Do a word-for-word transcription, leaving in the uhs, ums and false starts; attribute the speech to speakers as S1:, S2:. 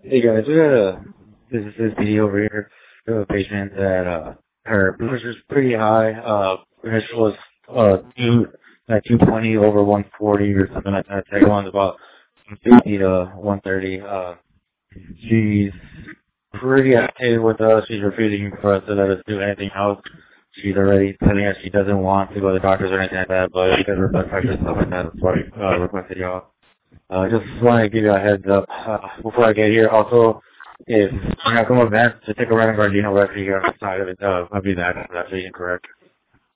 S1: Hey guys, we got a this is this D over here. We have a patient that uh her blood pressure's pretty high. Uh pressure was uh two uh two twenty over one forty or something like that. Second one's about fifty to one thirty. Uh she's pretty active with us. She's refusing for us to let us do anything else. She's already telling us she doesn't want to go to the doctors or anything like that, but because of her blood pressure and stuff like that, that's why we uh, requested y'all. Uh, just want to give you a heads up uh, before I get here. Also, if you have come advance to take a random Gardino record, you on the side of it. Uh, I'll be back. That's actually incorrect.